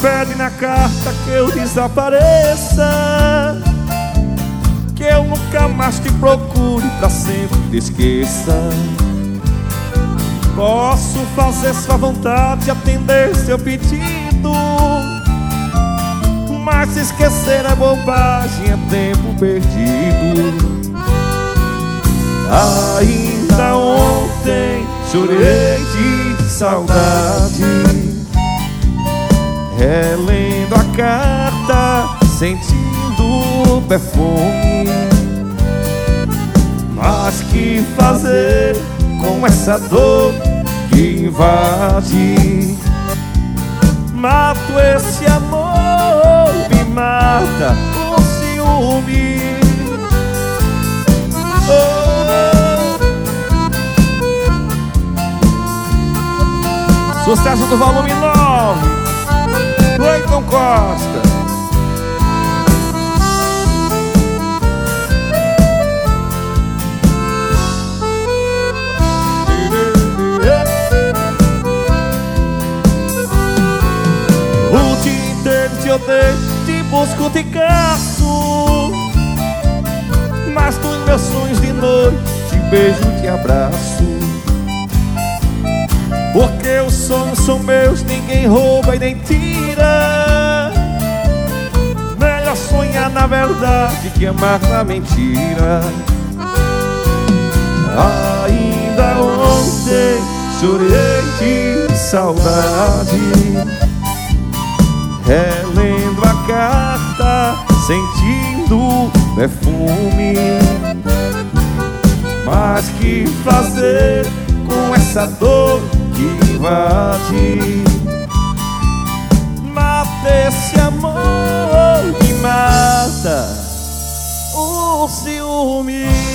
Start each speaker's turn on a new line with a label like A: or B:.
A: pede na carta que eu desapareça, que eu nunca mais te procure, pra sempre te esqueça. Posso fazer sua vontade, atender seu pedido, mas se esquecer é bobagem, é tempo perdido. Ainda ontem chorei de saudade, relendo a carta, sentindo o perfume. Mas que fazer com essa dor que invade? Mato esse amor, me mata o ciúme. Oh. Sucesso do volume 9, Cleiton Costa. O dia inteiro te odeio, te busco, te caço, mas nos meus sonhos de noite te beijo, te abraço. Porque os sonhos são meus, ninguém rouba e nem tira. Melhor sonhar na verdade que amar na mentira. Ainda ontem chorei de saudade, relendo a carta, sentindo o perfume. Mas que fazer com essa dor que invade? Mata esse amor, me mata o ciúme.